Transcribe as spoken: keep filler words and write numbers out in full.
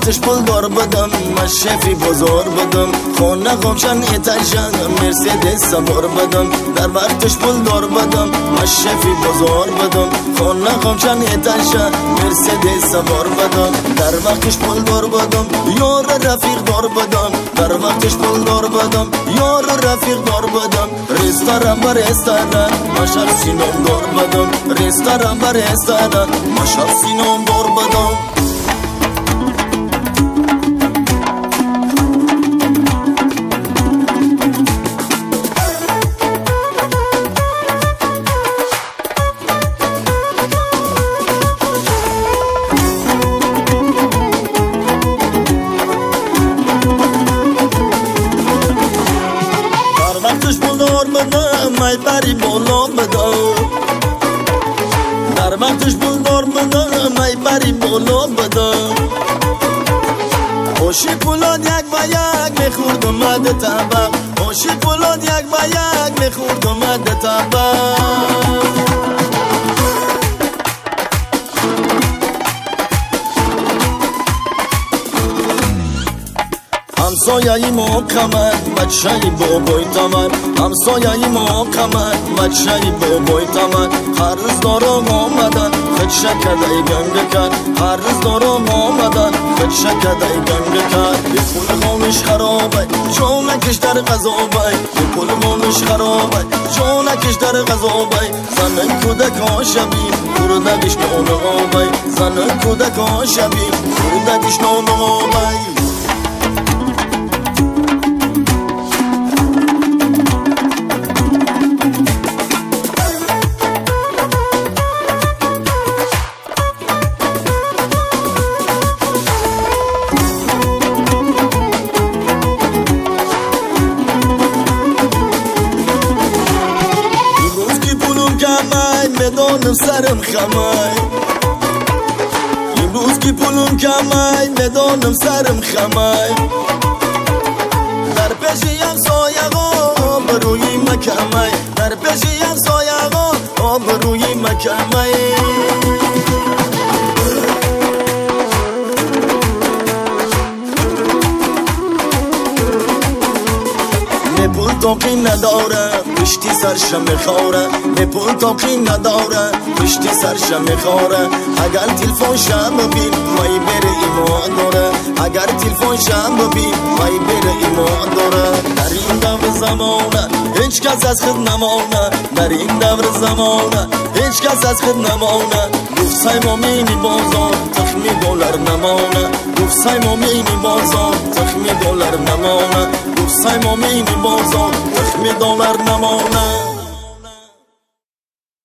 وقتش پول دار بدم مشفی بزار بدم خونه غمشن اتشن مرسیدس سوار بدم در وقتش پول دار بدم مشفی بزار بدم خونه غمشن اتشن مرسیدس سوار بدم در وقتش پول دار بدم یار رفیق دار بدم در وقتش پول دار بدم یار رفیق دار بدم رستوران بر رستوران ماشال سینم دار بدم رستوران بر رستوران ماشال سینم دار بدم وقتش پول دار بدم ای پری بالا بدم در وقتش پول دار بدم ای پری بالا بدم خوشی پولاد یک با یک میخورد اومده طبق خوشی پولاد یک با یک میخورد اومده طبق همسایه‌ی محکمت بچه‌ی بابای تمن همسایه‌ی محکمت بچه‌ی بابای تمن هر روز دارم آمدن خد شکدهی گنگ کرد هر روز دارم آمدن خد شکدهی گنگ کرد یه پول خامش خرابه جانکش در غذابه یه پول خامش خرابه جانکش در غذابه زن کودک ها شبیم کردکش نان آبه زن کودک ها شبیم کردکش نان آبه میدانم سرم خمای امروز که پولم کمای میدانم سرم خمای در پیش همسایه ها بروی مکمای در پیش همسایه ها بروی مکمای می پول تاقی نداره پشتی سرشم میخوره می پول تاقی نداره پشتی سرشم میخوره اگر تلفن شم ببین مای بره ایمان داره اگر تلفن شم ببین مای بره ایمان داره در این دور زمانه هیچ کس از خود نمانه در این دور زمانه هیچ کس از خود نمانه گفت سیمامینی بازار تخمی دلار نمانه گفت سیمامینی بازار تخمی دلار نمانه گفت سیمامینی بازار تخمی دلار نمانه